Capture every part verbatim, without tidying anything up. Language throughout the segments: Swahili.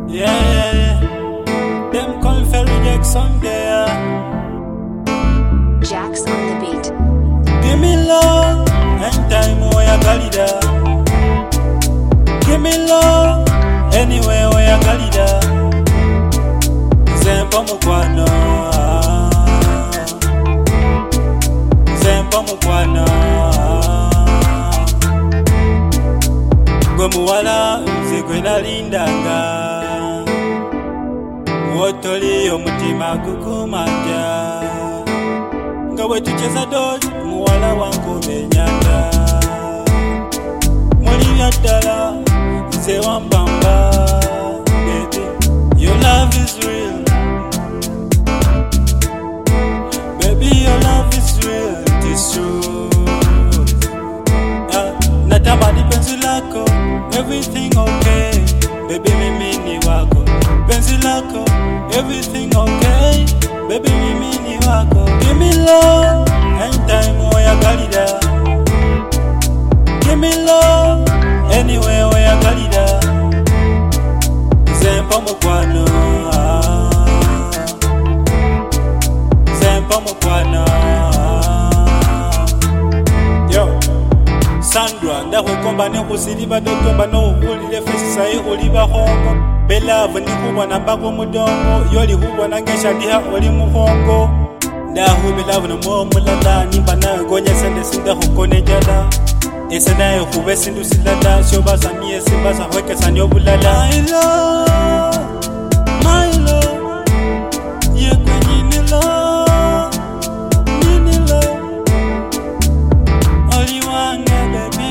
Yeah, yeah, yeah. Them call Ferry Jackson there. Jax on the beat. Give me love and time where you got it. Give me love anywhere where you got it. Zempa mukwana, Zempa mukwana. Gwe muwala nze gwe nalindanga, wotoli omutima gukumanja. Nga bwe tucheza dozi muwala wange enyanda. Muli bya ddala nze wambamba, baby, your love is real. Baby, your love is real, it is true. uh, Natamani penzi lako, everything okay. Baby, mimi ni wako. Penzi lako, everything okay. Baby, mimi ni wako. Give me love and time where you got it. Give me love anywhere where you got it. Zempa mukwano, Zempa mukwano. Yo, Sandra, ndakwekomba nekusiliba dotomba nokulile fesisa ikuliba hongo. Belavu nikubona mpaka mudongo, yoli hubona ngesha diha oli muhongo. Ndahu belavu namo mulala, nimba nawe gonya sende sinda hukone jala. Ese nae hube sindu silala, shobaza niye simbaza hweke sanyo bulala. My love, my love, ye kwenye ni love, nini love. Oli wange baby,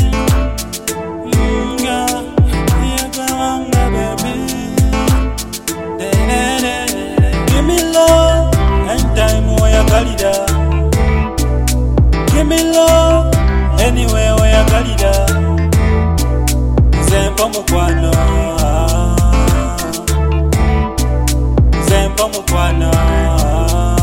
mga, ye kwe wange baby. De de de de. Give me love and time where you got it. Give me love anywhere where you got it. Zempa mukwano, Zempa mukwano.